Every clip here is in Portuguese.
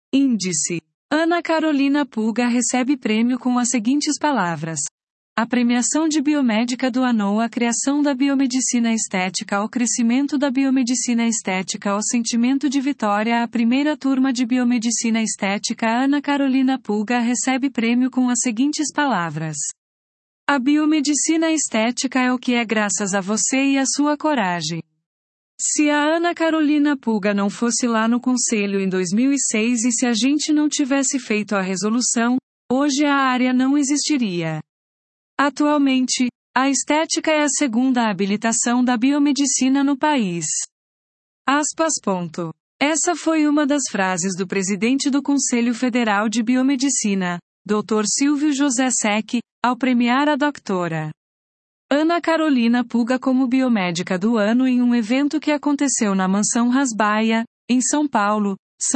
Índice. Ana Carolina Pulga recebe prêmio com as seguintes palavras: a premiação de biomédica do ano, a criação da biomedicina estética, ao crescimento da biomedicina estética, ao sentimento de vitória. A primeira turma de biomedicina estética Ana Carolina Pulga recebe prêmio com as seguintes palavras: a biomedicina estética é o que é graças a você e a sua coragem. Se a Ana Carolina Pulga não fosse lá no conselho em 2006 e se a gente não tivesse feito a resolução, hoje a área não existiria. Atualmente, a estética é a segunda habilitação da biomedicina no país. Aspas. Essa foi uma das frases do presidente do Conselho Federal de Biomedicina, Dr. Silvio José Sec, ao premiar a doutora Ana Carolina Pulga como biomédica do ano em um evento que aconteceu na Mansão Rasbaia, em São Paulo,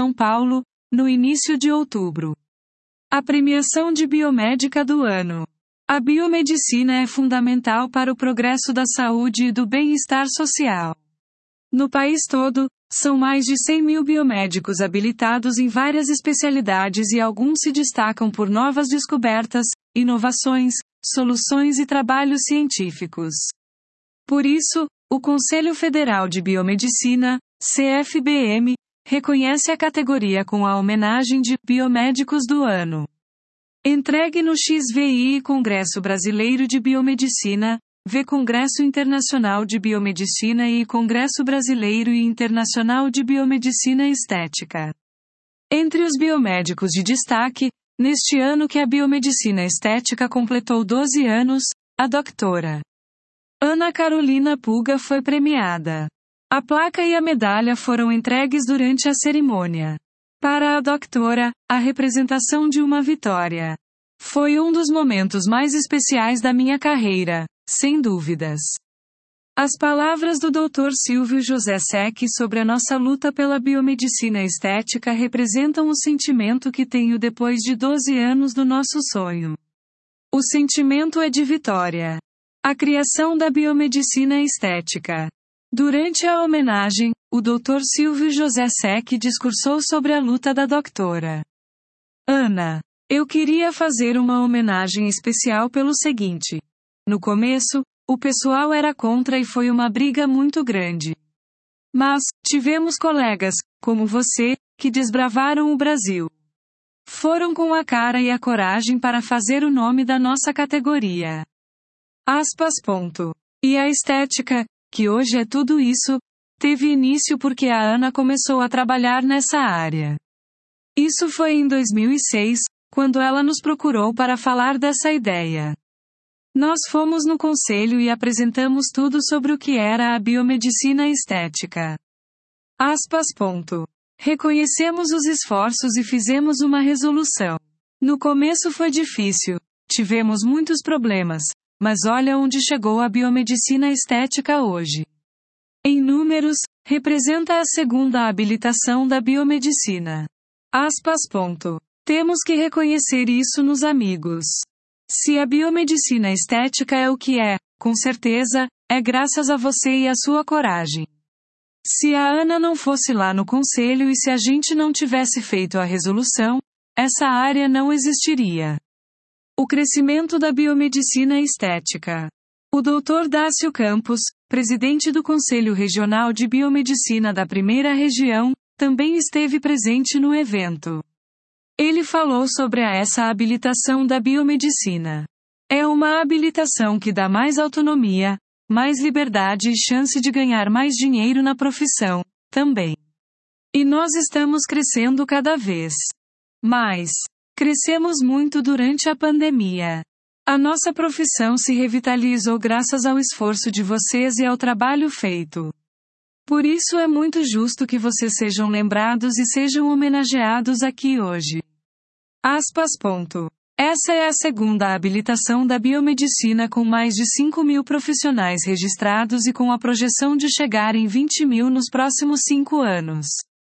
no início de outubro. A premiação de biomédica do ano. A biomedicina é fundamental para o progresso da saúde e do bem-estar social. No país todo, são mais de 100 mil biomédicos habilitados em várias especialidades e alguns se destacam por novas descobertas, inovações, soluções e trabalhos científicos. Por isso, o Conselho Federal de Biomedicina, CFBM, reconhece a categoria com a homenagem de Biomédicos do Ano. Entregue no XVI Congresso Brasileiro de Biomedicina, V Congresso Internacional de Biomedicina e Congresso Brasileiro e Internacional de Biomedicina Estética. Entre os biomédicos de destaque, neste ano que a biomedicina estética completou 12 anos, a doutora Ana Carolina Pulga foi premiada. A placa e a medalha foram entregues durante a cerimônia. Para a doutora, a representação de uma vitória. Foi um dos momentos mais especiais da minha carreira, sem dúvidas. As palavras do Dr. Silvio José Sec sobre a nossa luta pela biomedicina estética representam o sentimento que tenho depois de 12 anos do nosso sonho. O sentimento é de vitória. A criação da biomedicina estética. Durante a homenagem, o Dr. Silvio José Sec discursou sobre a luta da doutora Ana. Eu queria fazer uma homenagem especial pelo seguinte. No começo, o pessoal era contra e foi uma briga muito grande. Mas, tivemos colegas, como você, que desbravaram o Brasil. Foram com a cara e a coragem para fazer o nome da nossa categoria. Aspas. E a estética, que hoje é tudo isso, teve início porque a Ana começou a trabalhar nessa área. Isso foi em 2006, quando ela nos procurou para falar dessa ideia. Nós fomos no conselho e apresentamos tudo sobre o que era a biomedicina estética. Aspas. Reconhecemos os esforços e fizemos uma resolução. No começo foi difícil. Tivemos muitos problemas. Mas olha onde chegou a biomedicina estética hoje. Em números, representa a segunda habilitação da biomedicina. Aspas. Temos que reconhecer isso nos amigos. Se a biomedicina estética é o que é, com certeza, é graças a você e a sua coragem. Se a Ana não fosse lá no conselho e se a gente não tivesse feito a resolução, essa área não existiria. O crescimento da biomedicina estética. O Dr. Dácio Campos, presidente do Conselho Regional de Biomedicina da Primeira Região, também esteve presente no evento. Ele falou sobre essa habilitação da biomedicina. É uma habilitação que dá mais autonomia, mais liberdade e chance de ganhar mais dinheiro na profissão, também. E nós estamos crescendo cada vez mais. Crescemos muito durante a pandemia. A nossa profissão se revitalizou graças ao esforço de vocês e ao trabalho feito. Por isso é muito justo que vocês sejam lembrados e sejam homenageados aqui hoje. Aspas. Essa é a segunda habilitação da biomedicina com mais de 5 mil profissionais registrados e com a projeção de chegar em 20 mil nos próximos 5 anos.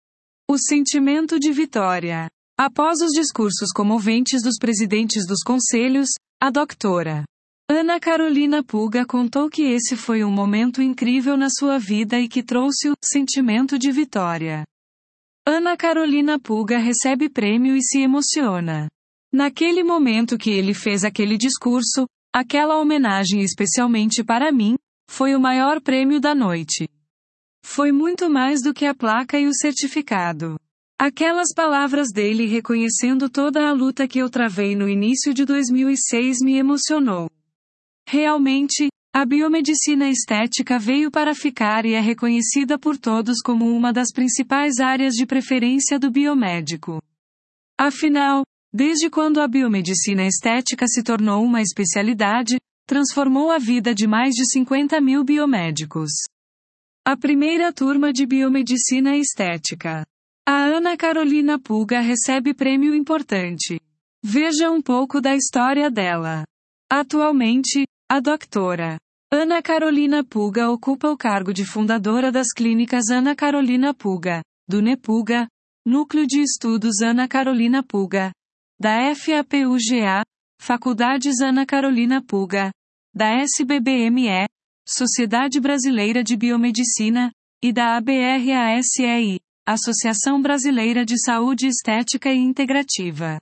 O sentimento de vitória. Após os discursos comoventes dos presidentes dos conselhos, a doutora Ana Carolina Pulga contou que esse foi um momento incrível na sua vida e que trouxe o sentimento de vitória. Ana Carolina Pulga recebe prêmio e se emociona. Naquele momento que ele fez aquele discurso, aquela homenagem especialmente para mim, foi o maior prêmio da noite. Foi muito mais do que a placa e o certificado. Aquelas palavras dele reconhecendo toda a luta que eu travei no início de 2006 me emocionou. Realmente, a biomedicina estética veio para ficar e é reconhecida por todos como uma das principais áreas de preferência do biomédico. Afinal, desde quando a biomedicina estética se tornou uma especialidade, transformou a vida de mais de 50 mil biomédicos. A primeira turma de biomedicina estética. A Ana Carolina Pulga recebe prêmio importante. Veja um pouco da história dela. Atualmente, a doutora Ana Carolina Pulga ocupa o cargo de fundadora das clínicas Ana Carolina Pulga, do NEPUGA, Núcleo de Estudos Ana Carolina Pulga, da FAPUGA, Faculdades Ana Carolina Pulga, da SBBME, Sociedade Brasileira de Biomedicina, e da ABRASEI, Associação Brasileira de Saúde Estética e Integrativa.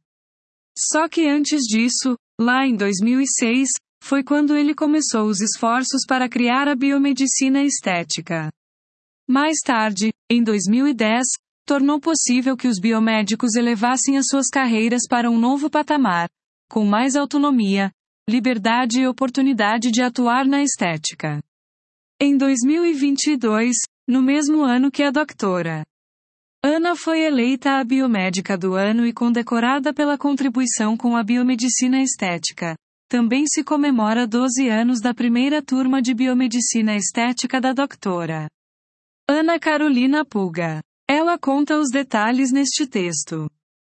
Só que antes disso, lá em 2006, foi quando ele começou os esforços para criar a biomedicina estética. Mais tarde, em 2010, tornou possível que os biomédicos elevassem as suas carreiras para um novo patamar, com mais autonomia, liberdade e oportunidade de atuar na estética. Em 2022, no mesmo ano que a doutora Ana foi eleita a biomédica do ano e condecorada pela contribuição com a biomedicina estética. Também se comemora 12 anos da primeira turma de biomedicina estética da doutora Ana Carolina Pulga. Ela conta os detalhes neste texto.